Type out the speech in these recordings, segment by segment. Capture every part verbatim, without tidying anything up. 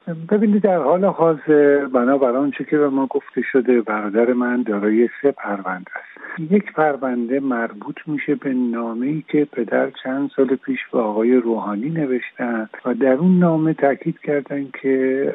ببینید در حال حاضر بنابر آنچه که به ما گفته شده برادر من دارای سه پرونده است. یک پرونده مربوط میشه به نامه‌ای که پدر چند سال پیش به آقای روحانی نوشتن و در اون نامه تاکید کردن که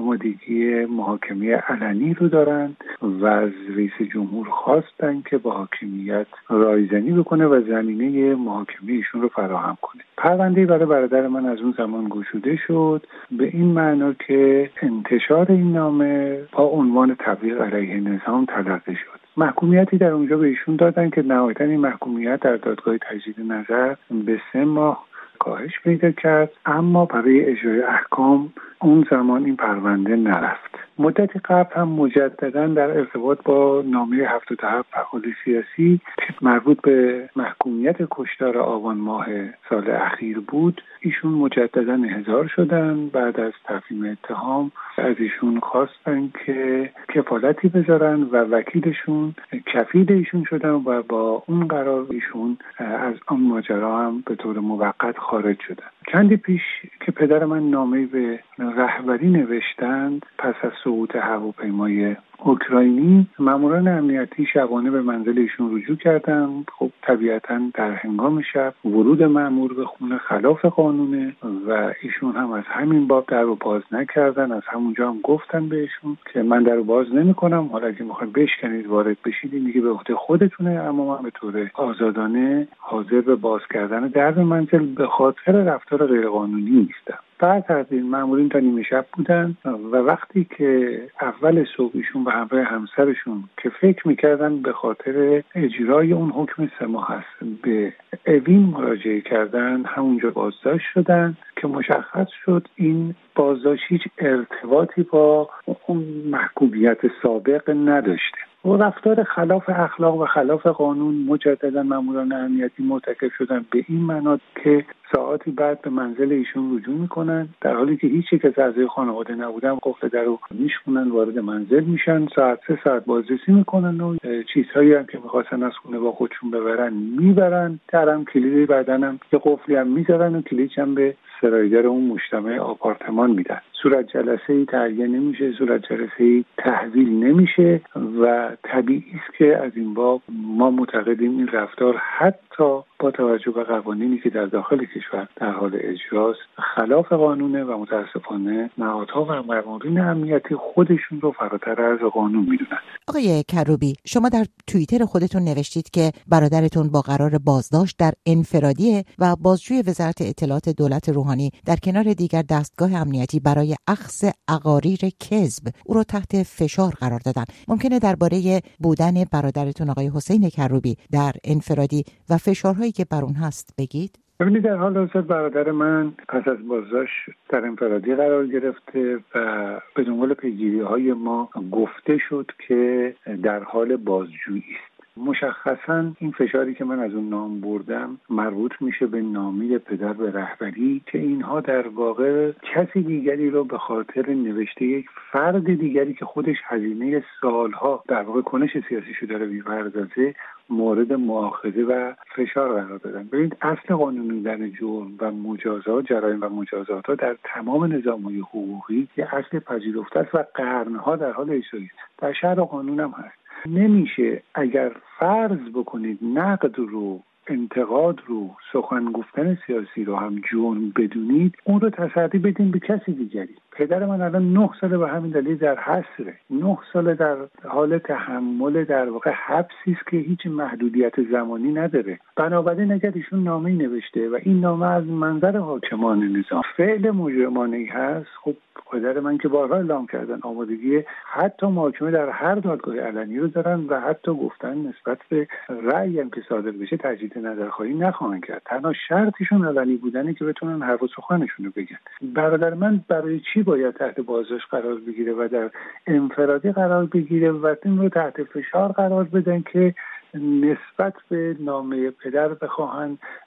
آمادگی محاکمه علنی رو دارن و از رئیس جمهور خواستن که با حاکمیت رایزنی بکنه و زمینه محاکمه ایشون رو فراهم کنه. پرونده برای برادر من از اون زمان گشوده شد به این معنا که انتشار این نامه با عنوان تبلیغ علیه نظام تلقی شد. محکومیتی در اونجا به ایشون دادن که نهایتاً این محکومیت در دادگاه تجدید نظر به سه ماه کاهش پیدا کرد، اما برای اجرای احکام اون زمان این پرونده نرفت. مدتی قبل هم مجددا در ارتباط با نامه هفتاد و هفت فعال سیاسی که مربوط به محکومیت کشتار آبان ماه سال اخیر بود، ایشون مجددا احضار شدن. بعد از تفهیم اتهام از ایشون خواستن که کفالتی بذارن و وکیلشون کفیل ایشون شدن و با اون قرار ایشون از اون ماجرا هم به طور موقت خارج شدن. چندی پیش که پدر من نامه‌ای به رهبری نوشتند پس از سقوط هواپیمای اوکراینی، ماموران امنیتی شبانه به منزل ایشون رجوع کردند. خب طبیعتاً در هنگام شب ورود مأمور به خونه خلاف قانونه و ایشون هم از همین باب در رو باز نکردن. از همونجا هم گفتن بهشون که من در رو باز نمی‌کنم، حالا اگه می‌خواید بشکنید وارد بشید این دیگه به عهده خودتونه، اما من به طور آزادانه حاضر به باز کردن در منزل به خاطر رفتار غیرقانونی نیستم. بعد از این مامورین تا نیمه شب بودن و وقتی که اول صبح ایشون به همراه همسرشون که فکر میکردن به خاطر اجرای اون حکم سه ماه هست به اوین مراجعه کردن، همونجا بازداشت شدن که مشخص شد این بازداشت هیچ ارتباطی با اون محکومیت سابق نداشته و رفتار خلاف اخلاق و خلاف قانون. مجددا ماموران امنیتی مرتکب شدن به این معنا که ساعتی بعد به منزل ایشون رجوع میکنن در حالی که هیچ یک از اعضای خانواده نبودن، قفل در رو میشکنن، وارد منزل میشن، ساعت سه ساعت بازرسی میکنن و چیزهایی هم که میخواستن از خونه با خودشون ببرن میبرن، درم کلید بدنم که قفلی هم میذارن و کلیدش هم به سرایدار اون مجتمع آپارتمان میدن. صورت جلسه‌ای تهیه نمیشه، صورت جلسه‌ای تحویل نمیشه و طبیعی است که از این باب ما معتقدیم این رفتار حتی با توجه به قوانینی که در داخل کشور در حال اجراست خلاف قانونه و متاسفانه نهادها و مامورین امنیتی خودشون رو فراتر از قانون میدونن. آقای کروبی، شما در توییتر خودتون نوشتید که برادرتون با قرار بازداشت در انفرادیه و بازجوی وزارت اطلاعات دولت روحانی در کنار دیگر دستگاه امنیتی برای اخذ اقاریر کذب او رو تحت فشار قرار دادن. ممکنه درباره بودن برادرتون آقای حسین کروبی در انفرادی و فشارهایی که بر اون هست بگید؟ ببینید در حال حاضر برادر من پس از بازداشت در انفرادی قرار گرفته و به دنبال پیگیری‌های ما گفته شد که در حال بازجویی است. مشخصاً این فشاری که من از اون نام بردم مربوط میشه به نامه پدر به رهبری که اینها در واقع کسی دیگری رو به خاطر نوشته یک فرد دیگری که خودش هزینه سالها در واقع کنش سیاسی شده رو می‌پردازه مورد مؤاخذه و فشار قرار دادن. ببینید اصل قانون در جرم و مجازات، جرایم و مجازات ها در تمام نظام‌های حقوقی یه اصل پذیرفته است و قرنها در حال اجرایی است. در شرع قانون هم هست. نمیشه اگر فرض بکنید نقد رو، انتقاد رو، سخن گفتن سیاسی رو هم جرم بدونید، اون رو تصدی بدین به کسی دیگری. پدر من الان نه ساله به همین دلیل در حبسه. نه ساله در حال تحمل در واقع حبسی است که هیچ محدودیت زمانی نداره. بنابراین اگر ایشون نامه‌ای نوشته و این نامه از منظر حاکمان نظام فعل مجرمانه‌ای هست، خب پدر من که بارها اعلام کردن آمادگی حتی محاکمه در هر دادگاه علنی رو دارن و حتی گفتن نسبت به رأیی هم که صادر بشه تجدید نظرخواهی نخواهند کرد. تنها شرطشون علنی بودنه که بتونن حرف و سخنشون رو بگن. برادر من برای چی باید تحت بازداشت قرار بگیره و در انفرادی قرار بگیره و این رو تحت فشار قرار بدن که نسبت به نامه پدر بخواهن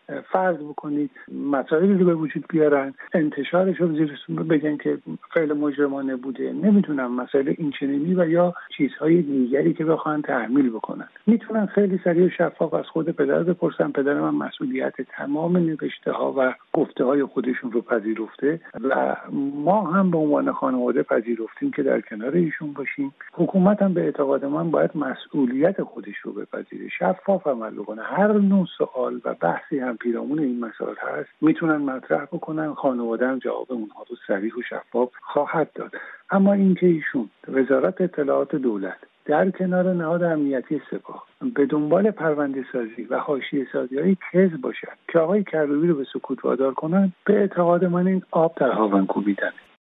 فرض بکنید مسائلی رو به وجود بیارن، انتشارش رو زیر بگن که فعل مجرمانه بوده، نمیتونم مسائل اینچنینی و یا چیزهای دیگری که بخوان تحمیل بکنن. میتونن خیلی سریع و شفاف از خود پدر بپرسن پدر من مسئولیت تمام نوشته ها و گفته های خودشون رو پذیرفته و ما هم به عنوان خانواده پذیرفتیم که در کنار ایشون باشیم. حکومت هم به اعتقاد من باید مسئولیت خودش رو بپذیره، شفاف عمل بکنه. هر نوع سوال و بحثی هم پیرامون این مسائل هست میتونن مطرح بکنن، خانواده هم جواب اونها رو صریح و شفاف خواهد داد. اما اینکه ایشون وزارت اطلاعات دولت در کنار نهاد امنیتی سپاه به دنبال پرونده سازی و حاشیه سازی های کذب باشن که آقای کروبی رو به سکوت وادار کنن، به اعتقاد من این آب در هاون کوبیدن.